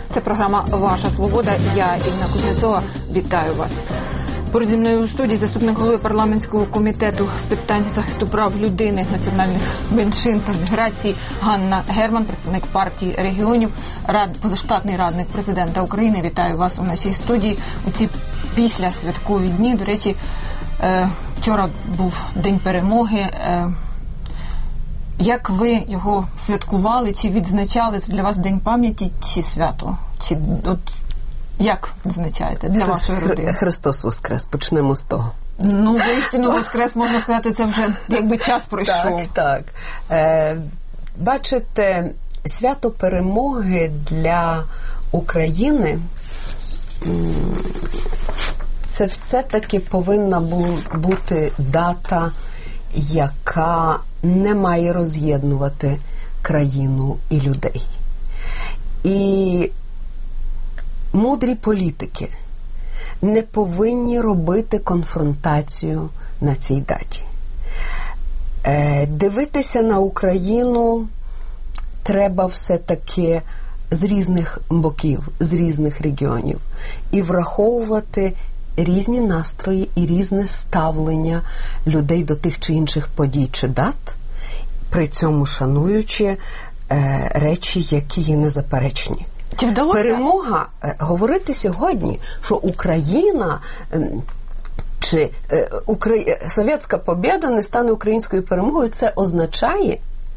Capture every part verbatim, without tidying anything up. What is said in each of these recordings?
Це програма «Ваша свобода». Я, Інна Кузнєцова, вітаю вас. Поруч зі мною у студії заступник голови парламентського комітету з питань захисту прав людини, національних меншин та міграції Ганна Герман, представник партії регіонів, рад, позаштатний радник президента України. Вітаю вас у нашій студії у ці післясвяткові дні. До речі, е, вчора був День перемоги. Е, Як ви його святкували, чи відзначали? Це для вас День пам'яті чи свято? Чи от як відзначаєте для вашої родини? Христос Воскрес, почнемо з того. Ну, воістину Воскрес, можна сказати, це вже якби час пройшов. Так, так. Е, бачите, свято перемоги для України це все-таки повинна бути дата, яка не має роз'єднувати країну і людей. І мудрі політики не повинні робити конфронтацію на цій даті. Е, дивитися на Україну треба все-таки з різних боків, з різних регіонів. І враховувати різні настрої і різне ставлення людей до тих чи інших подій чи дат, при цьому шануючи е, речі, які є незаперечні. Чи вдалося? Перемога, е, говорити сьогодні, що Україна е, чи е, Украї... совєтська побєда не стане українською перемогою, це означає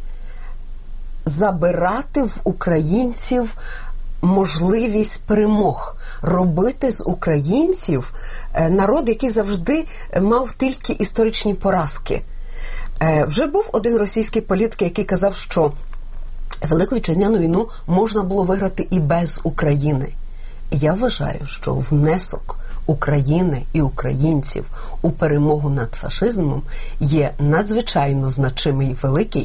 забирати в українців можливість перемог, робити з українців народ, який завжди мав тільки історичні поразки. Вже був один російський політик, який казав, що Велику Вітчизняну війну можна було виграти і без України. Я вважаю, що внесок України і українців у перемогу над фашизмом є надзвичайно значимий і великий.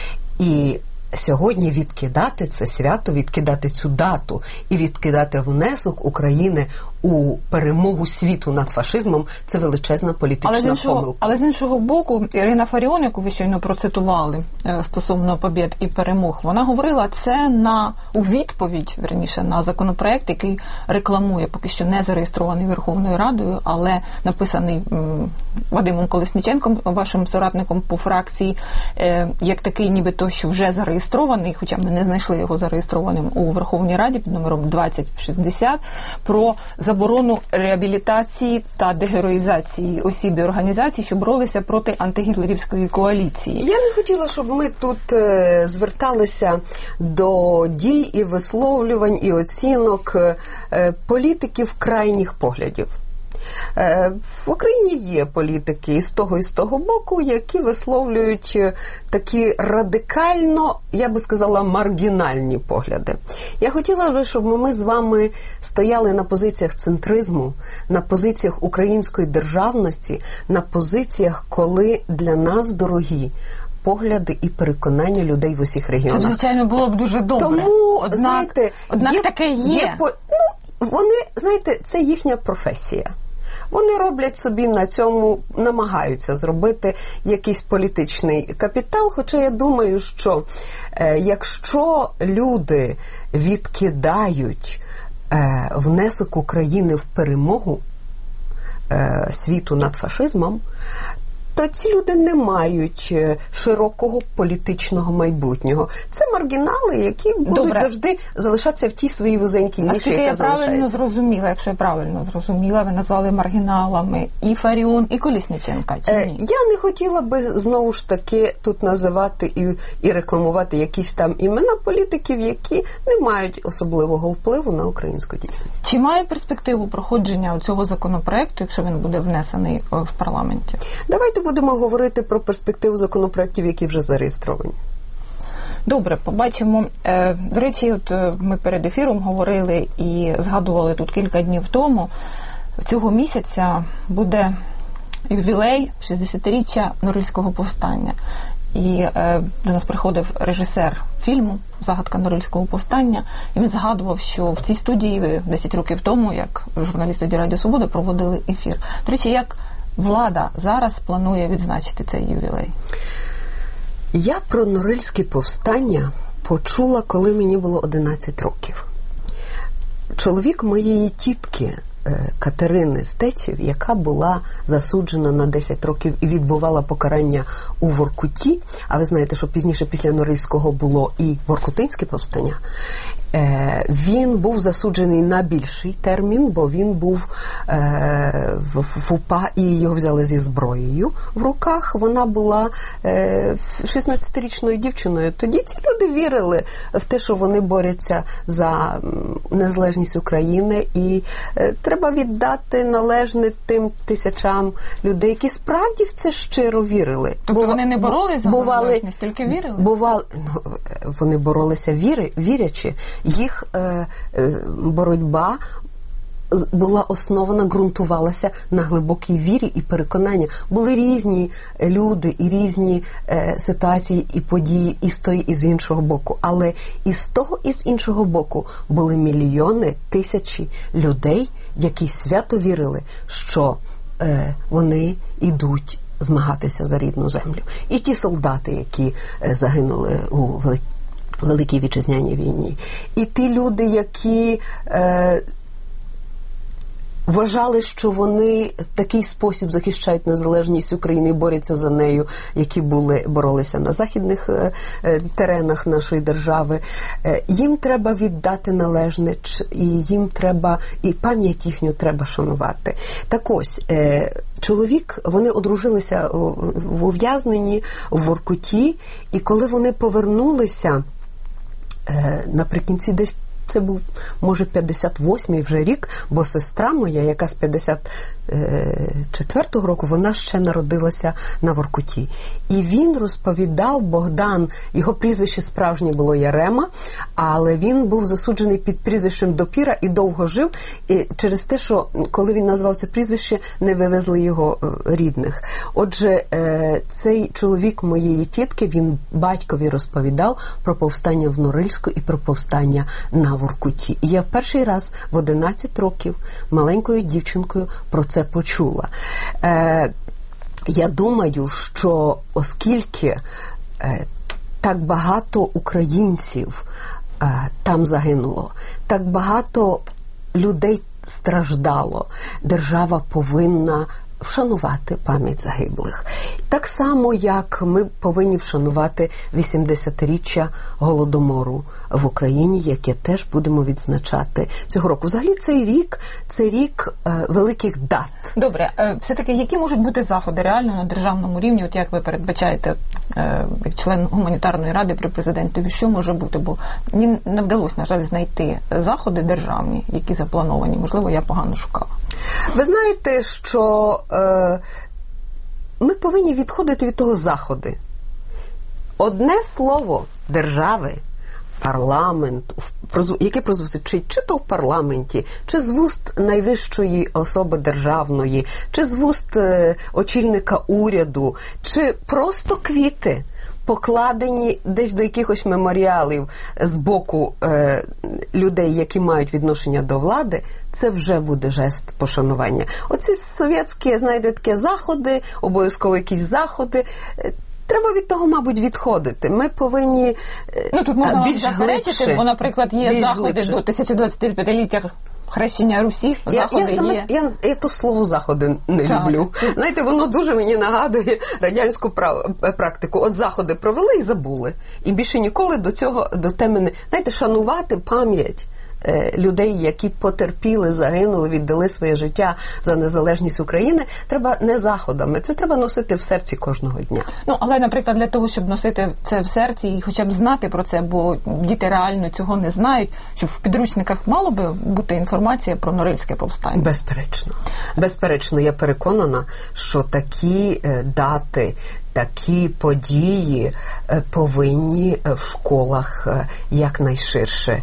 І сьогодні відкидати це свято, відкидати цю дату і відкидати внесок України у перемогу світу над фашизмом – це величезна політична але з іншого, помилка. Але з іншого боку, Ірина Фаріон, яку ви щойно процитували стосовно побєд і перемог, вона говорила це на у відповідь, верніше, на законопроект, який рекламує, поки що не зареєстрований Верховною Радою, але написаний м, Вадимом Колесніченком, вашим соратником по фракції, е, як такий нібито, що вже зареєстрований, хоча ми не знайшли його зареєстрованим у Верховній Раді під номером двадцять шістдесят, про заборону реабілітації та дегероїзації осіб і організацій, що боролися проти антигітлерівської коаліції. Я не хотіла, щоб ми тут е, зверталися до дій і висловлювань і оцінок е, політиків крайніх поглядів. Е, в Україні є політики і з того, і з того боку, які висловлюють такі радикально, я би сказала, маргінальні погляди. Я хотіла би, щоб ми з вами стояли на позиціях центризму, на позиціях української державності, на позиціях, коли для нас дорогі погляди і переконання людей в усіх регіонах. Це, звичайно, було б дуже добре. Тому, однак, знаєте, однак є, таке є. є по, ну, вони, знаєте, це їхня професія. Вони роблять собі на цьому, намагаються зробити якийсь політичний капітал, хоча я думаю, що е, якщо люди відкидають е, внесок України в перемогу е, світу над фашизмом, то ці люди не мають широкого політичного майбутнього. Це маргінали, які будуть Добре. завжди залишатися в тій своїй вузенькій ніші, яка я залишається. правильно зрозуміла, якщо я правильно зрозуміла, ви назвали маргіналами і Фаріон, і Колесніченка, чи ні? Е, я не хотіла би, знову ж таки, тут називати і, і рекламувати якісь там імена політиків, які не мають особливого впливу на українську дійсність. Чи має перспективу проходження цього законопроекту, якщо він буде внесений в парламенті? Давайте будемо говорити про перспективу законопроєктів, які вже зареєстровані. Добре, побачимо. До речі, от ми перед ефіром говорили і згадували тут кілька днів тому. Цього місяця буде ювілей шістдесятиріччя Норильського повстання. І е, до нас приходив режисер фільму «Загадка Норильського повстання», і він згадував, що в цій студії ви десять років тому, як журналіст тоді Радіо Свобода, проводили ефір. До речі, як влада зараз планує відзначити цей ювілей? Я про Норильське повстання почула, коли мені було одинадцять років. чоловік моєї тітки Катерини Стеців, яка була засуджена на десять років і відбувала покарання у Воркуті, а ви знаєте, що пізніше після Норильського було і Воркутинське повстання, він був засуджений на більший термін, бо він був е, в УПА і його взяли зі зброєю в руках. Вона була е, шістнадцятирічною дівчиною. Тоді ці люди вірили в те, що вони борються за незалежність України, і е, треба віддати належне тим тисячам людей, які справді в це щиро вірили. Тобто Бува, вони не боролися за бували, незалежність, тільки вірили? Бували, ну, вони боролися віри, вірячи. Їх е, е, боротьба була основана, ґрунтувалася на глибокій вірі і переконання. Були різні люди і різні е, ситуації і події і з того, і з іншого боку. Але і з того, і з іншого боку були мільйони, тисячі людей, які свято вірили, що е, вони йдуть змагатися за рідну землю. І ті солдати, які е, загинули у Великій Великій Вітчизняній війні. І ті люди, які е, вважали, що вони в такий спосіб захищають незалежність України і борються за нею, які були, боролися на західних е, е, теренах нашої держави, е, їм треба віддати належне, і їм треба, і пам'ять їхню треба шанувати. Так ось, е, чоловік, вони одружилися в ув'язненні в Воркуті, і коли вони повернулися, наприкінці десь це був, може, п'ятдесят восьмий вже рік, бо сестра моя, яка з п'ятдесят четвертого року, вона ще народилася на Воркуті. І він розповідав, Богдан, його прізвище справжнє було Ярема, але він був засуджений під прізвищем Допіра і довго жив, і через те, що коли він назвав це прізвище, не вивезли його рідних. Отже, цей чоловік моєї тітки, він батькові розповідав про повстання в Норильську і про повстання на Воркуті. І я перший раз в одинадцять років маленькою дівчинкою про це почула. Е, я думаю, що оскільки е, так багато українців е, там загинуло, так багато людей страждало, держава повинна вшанувати пам'ять загиблих. Так само, як ми повинні вшанувати вісімдесятиріччя Голодомору в Україні, яке теж будемо відзначати цього року. Взагалі цей рік, це рік е, великих дат. Добре, е, все-таки які можуть бути заходи реально на державному рівні, от як ви передбачаєте, е, як член гуманітарної ради при президентові, що може бути? Бо мені не вдалося, на жаль, знайти заходи державні, які заплановані. Можливо, я погано шукала. Ви знаєте, що е, ми повинні відходити від того заходи. Одне слово держави, парламент, яке прозвучить чи то в парламенті, чи з вуст найвищої особи державної, чи з вуст е, очільника уряду, чи просто квіти, покладені десь до якихось меморіалів з боку е, людей, які мають відношення до влади, це вже буде жест пошанування. Оці совєтські, знаєте, такі заходи, обов'язково якісь заходи, треба від того, мабуть, відходити. Ми повинні ну, тут можна більш заперечити, бо, наприклад, є заходи глибше. До тисяча двадцять п'ятиліття хрещення Русі, заходи я, я, саме, є. Я, я то слово заходи не так. люблю. Знаєте, воно дуже мені нагадує радянську прав, практику. От заходи провели і забули. І більше ніколи до цього, до теми не... Знаєте, шанувати пам'ять людей, які потерпіли, загинули, віддали своє життя за незалежність України, треба не заходами. Це треба носити в серці кожного дня. Ну, але, наприклад, для того, щоб носити це в серці і хоча б знати про це, бо діти реально цього не знають, щоб в підручниках мало би бути інформація про Норильське повстання. Безперечно. Безперечно, я переконана, що такі дати, такі події повинні в школах якнайширше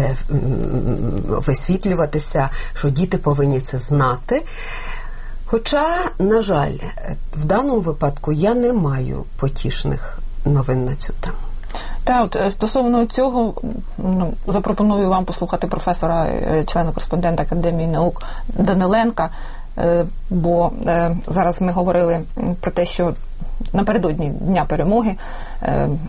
висвітлюватися, що діти повинні це знати. Хоча, на жаль, в даному випадку я не маю потішних новин на цю тему. Так, от стосовно цього, ну, запропоную вам послухати професора, члена-кореспондента Академії наук Даниленка, бо зараз ми говорили про те, що напередодні Дня перемоги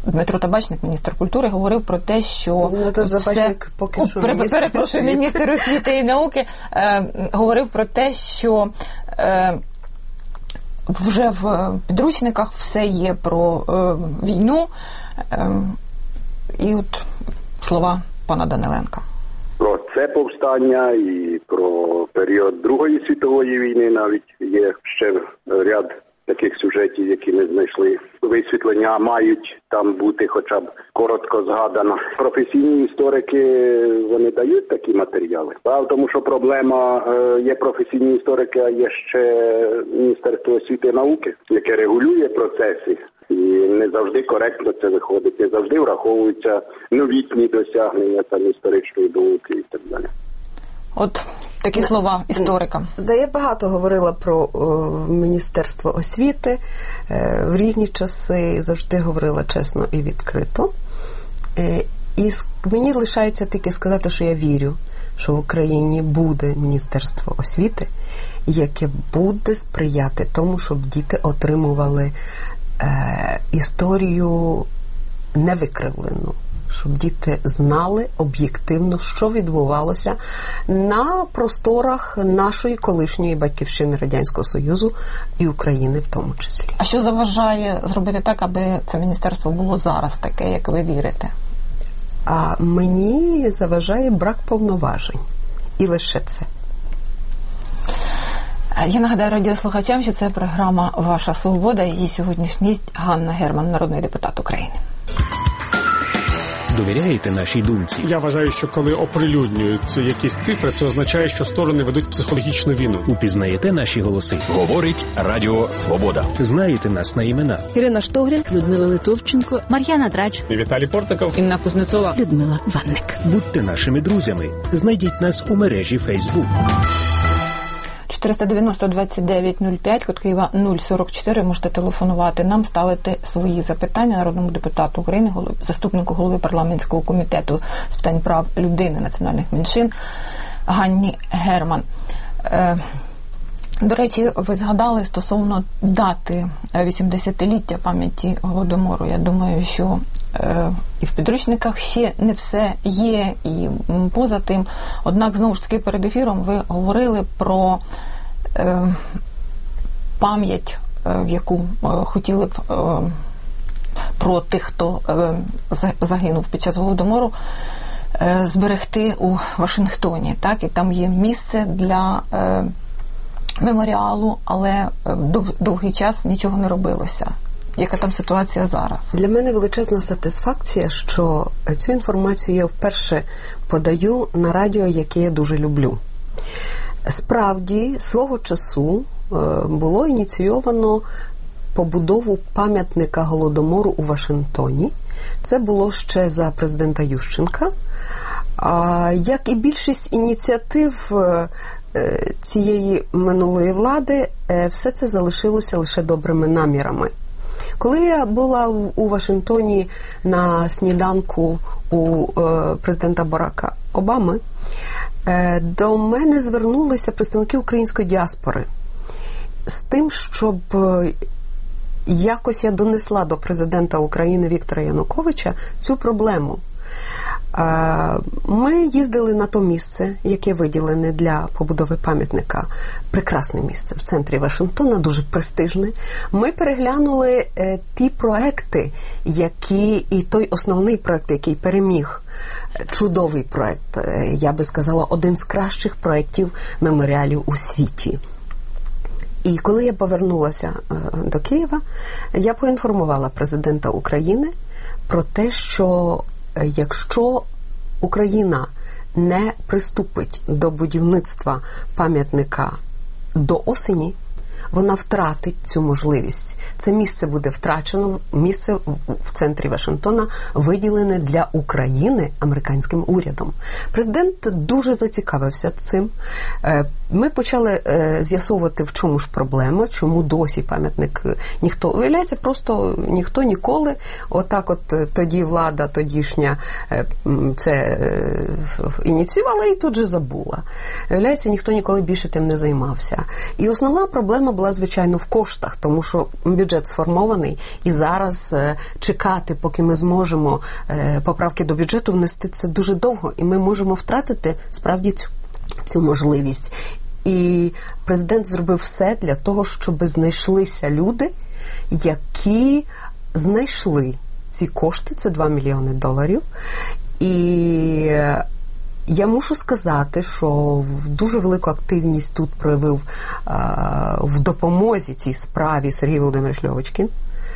Дмитро Табачник, міністр культури, говорив про те, що Дмитро Табачник це... поки що О, міністр перепрошую, освіти. міністр освіти і науки е, говорив про те, що е, вже в підручниках все є про е, війну. Е, і от слова пана Даниленка. Про це повстання і про період Другої світової війни навіть є ще ряд таких сюжетів, які ми знайшли висвітлення, мають там бути хоча б коротко згадано. Професійні історики, вони дають такі матеріали. Правда, тому що проблема є професійні історики, а є ще Міністерство освіти і науки, яке регулює процеси. І не завжди коректно це виходить, не завжди враховуються новітні досягнення там історичної науки і так далі. От такі слова історика. Да, я багато говорила про о, Міністерство освіти. Е, в різні часи завжди говорила чесно і відкрито. Е, і мені лишається тільки сказати, що я вірю, що в Україні буде Міністерство освіти, яке буде сприяти тому, щоб діти отримували е, історію невикривлену. Щоб діти знали об'єктивно, що відбувалося на просторах нашої колишньої батьківщини Радянського Союзу і України в тому числі. А що заважає зробити так, аби це міністерство було зараз таке, як ви вірите? А мені заважає брак повноважень. І лише це. Я нагадаю радіослухачам, що це програма «Ваша свобода». Її сьогоднішній гість Ганна Герман, народний депутат України. Довіряєте нашій думці? Я вважаю, що коли оприлюднюються якісь цифри, це означає, що сторони ведуть психологічну війну. Упізнаєте наші голоси? Говорить Радіо Свобода. Знаєте нас на імена? Ірина Штогрін, Людмила Литовченко, Мар'яна Драч, І Віталій Портников, Інна Кузнецова, Людмила Ванник. Будьте нашими друзями. Знайдіть нас у мережі Facebook. чотириста дев'яносто двадцять дев'ять нуль п'ять, код Києва нуль сорок чотири. Можете телефонувати нам, ставити свої запитання народному депутату України, голові, заступнику голови парламентського комітету з питань прав людини, національних меншин Ганні Герман. Е, до речі, ви згадали стосовно дати вісімдесятиліття пам'яті Голодомору. Я думаю, що е, і в підручниках ще не все є, і поза тим. Однак, знову ж таки, перед ефіром ви говорили про е, пам'ять, е, в яку е, хотіли б е, про тих, хто е, загинув під час Голодомору, е, зберегти у Вашингтоні. Так? І там є місце для е, меморіалу, але дов, довгий час нічого не робилося. Яка там ситуація зараз? Для мене величезна сатисфакція, що цю інформацію я вперше подаю на радіо, яке я дуже люблю. Справді, свого часу було ініційовано побудову пам'ятника Голодомору у Вашингтоні. Це було ще за президента Ющенка. Як і більшість ініціатив цієї минулої влади, все це залишилося лише добрими намірами. Коли я була у Вашингтоні на сніданку у президента Барака Обами, до мене звернулися представники української діаспори з тим, щоб якось я донесла до президента України Віктора Януковича цю проблему. Ми їздили на то місце, яке виділене для побудови пам'ятника. Прекрасне місце в центрі Вашингтона, дуже престижне. Ми переглянули е, ті проекти, які, і той основний проект, який переміг. Чудовий проект, е, я би сказала, один з кращих проектів меморіалів у світі. І коли я повернулася е, до Києва, я поінформувала президента України про те, що якщо Україна не приступить до будівництва пам'ятника до осені, вона втратить цю можливість. Це місце буде втрачено, місце в центрі Вашингтона виділене для України американським урядом. Президент дуже зацікавився цим. Ми почали з'ясовувати, в чому ж проблема, чому досі пам'ятник ніхто, виявляється, просто ніхто ніколи, отак от тоді влада тодішня це ініціювала і тут же забула. Виявляється, ніхто ніколи більше тим не займався. І основна проблема була була, звичайно, в коштах, тому що бюджет сформований, і зараз е, чекати, поки ми зможемо е, поправки до бюджету внести, це дуже довго, і ми можемо втратити справді цю, цю можливість. І президент зробив все для того, щоб знайшлися люди, які знайшли ці кошти, це два мільйони доларів. І я мушу сказати, що дуже велику активність тут проявив а, в допомозі цій справі Сергій Володимирович Льовочкін.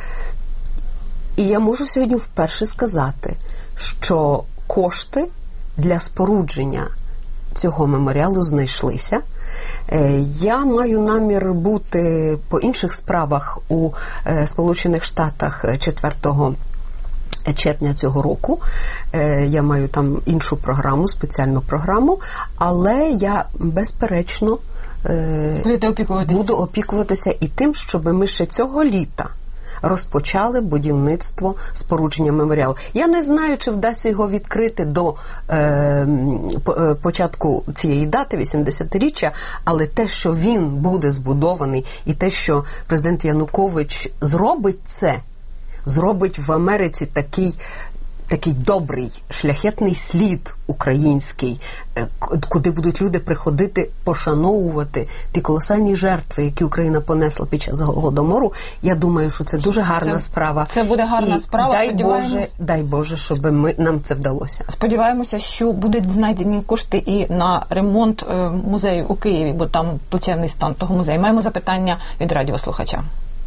І я можу сьогодні вперше сказати, що кошти для спорудження цього меморіалу знайшлися. Я маю намір бути по інших справах у Сполучених Штатах четвертого червня цього року. Я маю там іншу програму, спеціальну програму, але я безперечно буду опікуватися і тим, щоб ми ще цього літа розпочали будівництво спорудження меморіалу. Я не знаю, чи вдасться його відкрити до е, початку цієї дати, вісімдесятиріччя, але те, що він буде збудований, і те, що президент Янукович зробить це, зробить в Америці такий, такий добрий, шляхетний слід український, куди будуть люди приходити пошановувати ті колосальні жертви, які Україна понесла під час Голодомору. Я думаю, що це дуже гарна це, справа. Це буде гарна і справа. Дай Боже, дай Боже, щоб ми, нам це вдалося. Сподіваємося, що будуть знайдені кошти і на ремонт е, музею у Києві, бо там плачевний стан того музею. Маємо запитання від радіослухача.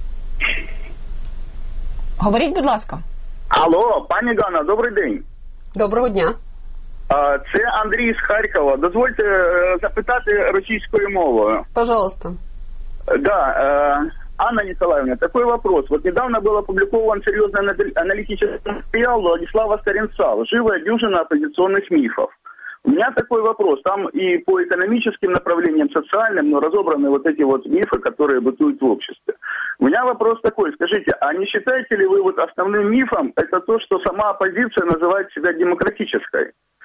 Говоріть, будь ласка. Алло, пані Ганна, добрий день. Доброго дня. Це Андрій з Харкова. Дозвольте запитати російською мовою. Пожалуйста. Да, Анна Николаевна, такой вопрос. Вот недавно был опубликован серьезный аналитический материал Владислава Старинца «Живая дюжина оппозиционных мифов». У меня такой вопрос. Там и по экономическим направлениям, социальным, но разобраны вот эти вот мифы, которые бытуют в обществе. У меня вопрос такой. Скажите, а не считаете ли вы вот основным мифом это то, что сама оппозиция называет себя демократической?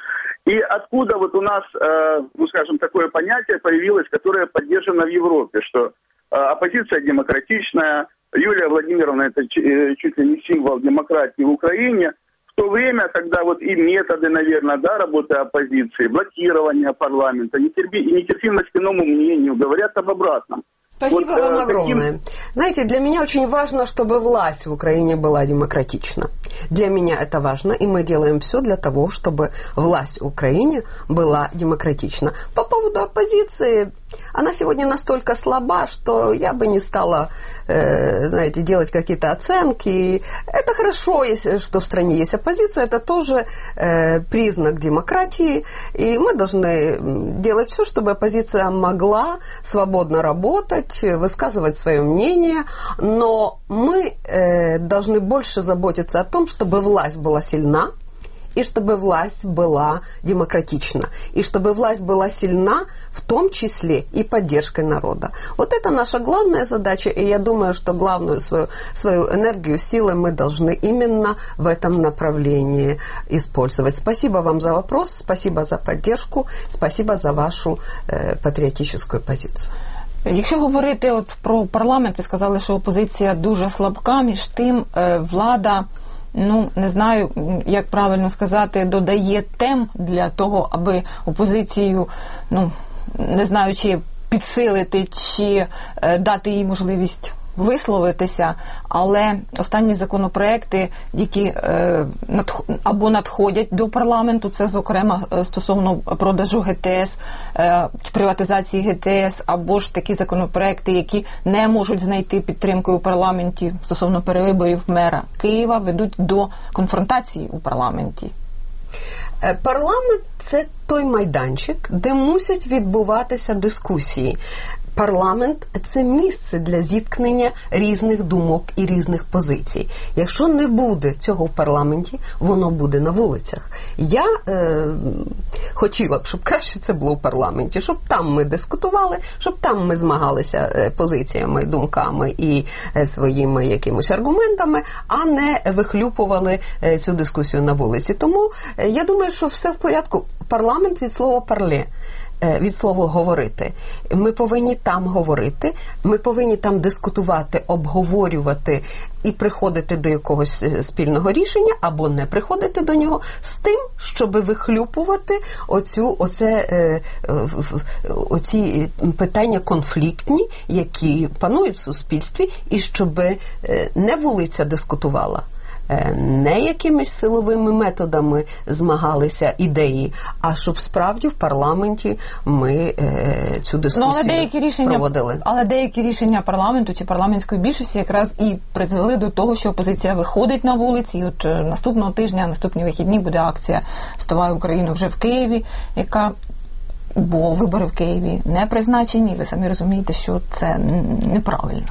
И откуда вот у нас, э, ну скажем, такое понятие появилось, которое поддержано в Европе, что э, оппозиция демократичная, Юлия Владимировна это чуть ли не символ демократии в Украине, в то время, когда вот и методы, наверное, да, работы оппозиции, блокирование парламента, нетерпи, и нетерпимость к иному мнению говорят об обратном. Спасибо вот, вам огромное. Таким... Знаете, для меня очень важно, чтобы власть в Украине была демократична. Для меня это важно, и мы делаем все для того, чтобы власть в Украине была демократична. По поводу оппозиции, она сегодня настолько слаба, что я бы не стала, э, знаете, делать какие-то оценки. Это хорошо, если, что в стране есть оппозиция, это тоже э, признак демократии, и мы должны делать все, чтобы оппозиция могла свободно работать, высказывать свое мнение, но мы э, должны больше заботиться о том, чтобы власть была сильна, и чтобы власть была демократична, и чтобы власть была сильна, в том числе и поддержкой народа. Вот это наша главная задача, и я думаю, что главную свою, свою энергию, силы мы должны именно в этом направлении использовать. Спасибо вам за вопрос, спасибо за поддержку, спасибо за вашу э, патриотическую позицию. Якщо говорити от про парламент, ви сказали, що опозиція дуже слабка, між тим влада, ну, не знаю, як правильно сказати, додає тем для того, аби опозицію, ну, не знаю, чи підсилити, чи дати їй можливість висловитися, але останні законопроекти, які е, надх... або надходять до парламенту, це, зокрема, стосовно продажу ГТС, е, приватизації ГТС, або ж такі законопроекти, які не можуть знайти підтримки у парламенті стосовно перевиборів мера Києва, ведуть до конфронтації у парламенті. Парламент – це той майданчик, де мусять відбуватися дискусії. Парламент – це місце для зіткнення різних думок і різних позицій. Якщо не буде цього в парламенті, воно буде на вулицях. Я е, хотіла б, щоб краще це було в парламенті, щоб там ми дискутували, щоб там ми змагалися позиціями, думками і е, своїми якимось аргументами, а не вихлюпували е, цю дискусію на вулиці. Тому е, я думаю, що все в порядку. Парламент від слова «парле». від слова «говорити». Ми повинні там говорити, ми повинні там дискутувати, обговорювати і приходити до якогось спільного рішення, або не приходити до нього з тим, щоб вихлюпувати оцю, оце, е, оці питання конфліктні, які панують в суспільстві, і щоб не вулиця дискутувала, не якимись силовими методами змагалися ідеї, а щоб справді в парламенті ми е, цю дискусію ну, але деякі рішення, проводили. Але деякі рішення парламенту чи парламентської більшості якраз і призвели до того, що опозиція виходить на вулиці. І от наступного тижня, наступні вихідні буде акція «Вставай Україну» вже в Києві, яка... Бо вибори в Києві не призначені, ви самі розумієте, що це неправильно.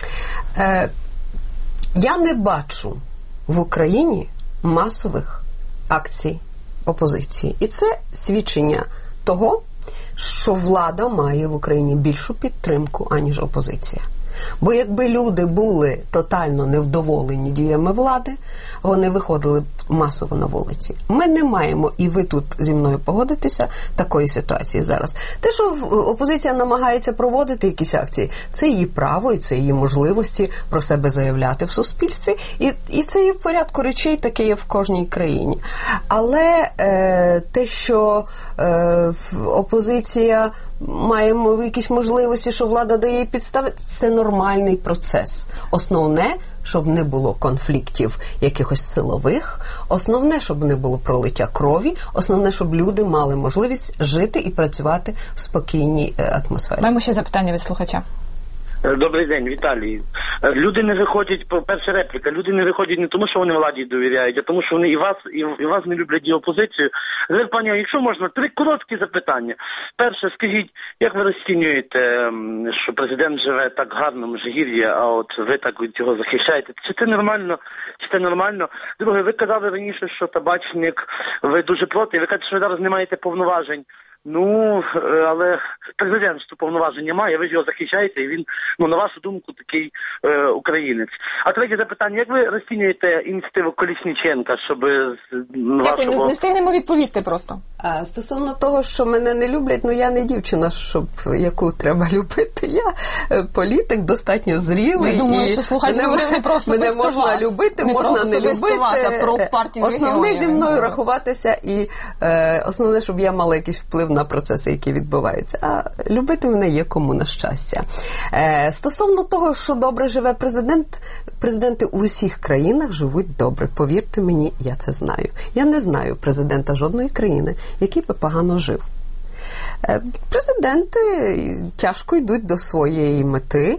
Е, я не бачу в Україні масових акцій опозиції. І це свідчення того, що влада має в Україні більшу підтримку, аніж опозиція. Бо якби люди були тотально невдоволені діями влади, вони виходили масово на вулиці. Ми не маємо, і ви тут зі мною погодитеся, такої ситуації зараз. Те, що опозиція намагається проводити якісь акції, це її право і це її можливості про себе заявляти в суспільстві. І, і це є в порядку речей, таке є в кожній країні. Але е, те, що е, опозиція має якісь можливості, що влада дає підстави, це нормальний процес. Основне, щоб не було конфліктів якихось силових, основне, щоб не було пролиття крові, основне, щоб люди мали можливість жити і працювати в спокійній атмосфері. Маємо ще запитання від слухача. Добрий день, Віталій. Люди не виходять, перша репліка, люди не виходять не тому, що вони владі довіряють, а тому, що вони і вас, і, і вас не люблять, і опозицію. Зараз, пані, якщо можна, три короткі запитання. Перше, скажіть, як ви розцінюєте, що президент живе так гарно в Межигір'ї, а от ви так від цього захищаєте? Чи це нормально? Чи це нормально? Друге, ви казали раніше, що табачник, ви дуже проти, ви кажете, що ви зараз не маєте повноважень. Ну, але президент що повноваження має, ви ж його захищаєте, і він, ну, на вашу думку, такий е, українець. А третє запитання, як ви розцінюєте ініціативу Колісніченка, щоб Дякую, вашого... не встигнемо відповісти просто. А стосовно того, що мене не люблять, ну я не дівчина, щоб яку треба любити. Я політик, достатньо зрілий. Я думаю, що слухачі мене, не просто мене можна вас. любити, не можна не любити. Вас, а про партію основне зі мною не рахуватися і е, основне, щоб я мала якийсь вплив на процеси, які відбуваються. А любити мене є кому на щастя. Е, стосовно того, що добре живе президент, президенти у всіх країнах живуть добре. Повірте мені, я це знаю. Я не знаю президента жодної країни, який би погано жив. Президенти тяжко йдуть до своєї мети,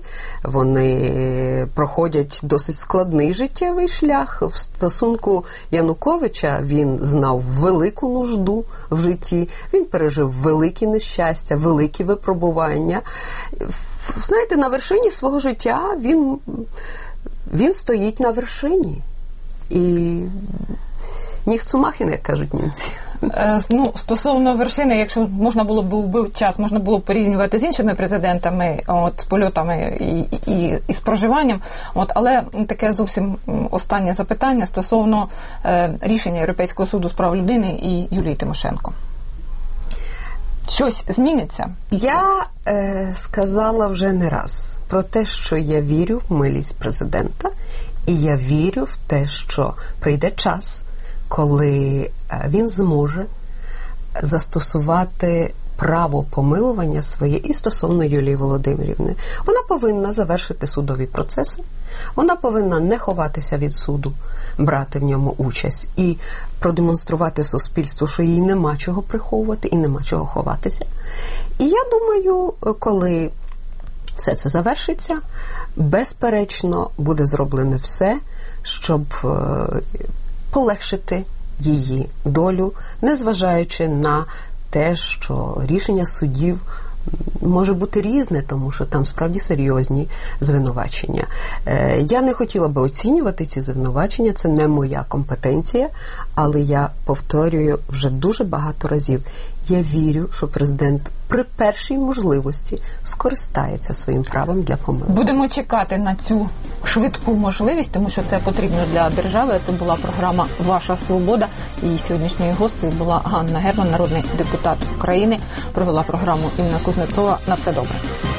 вони проходять досить складний життєвий шлях. В стосунку Януковича він знав велику нужду в житті, він пережив великі нещастя, великі випробування. Знаєте, на вершині свого життя він, він стоїть на вершині. І ніхцумахін, як кажуть німці. Ну, стосовно вершини, якщо можна було б, був час, можна було б порівнювати з іншими президентами, от, з польотами і, і, і з проживанням, от, але таке зовсім останнє запитання стосовно е, рішення Європейського суду з прав людини і Юлії Тимошенко. Щось зміниться? Я е, сказала вже не раз про те, що я вірю в милість президента, і я вірю в те, що прийде час, коли він зможе застосувати право помилування своє і стосовно Юлії Володимирівни. Вона повинна завершити судові процеси, вона повинна не ховатися від суду, брати в ньому участь і продемонструвати суспільству, що їй нема чого приховувати і нема чого ховатися. І я думаю, коли все це завершиться, безперечно буде зроблене все, щоб полегшити її долю, незважаючи на те, що рішення судів може бути різне, тому що там справді серйозні звинувачення. Я не хотіла би оцінювати ці звинувачення, це не моя компетенція, але я повторюю вже дуже багато разів. Я вірю, що президент при першій можливості скористається своїм правом для помилки. Будемо чекати на цю швидку можливість, тому що це потрібно для держави. Це була програма «Ваша свобода». І сьогоднішньою гостею була Ганна Герман, народний депутат України. Провела програму Інна Кузнецова. На все добре.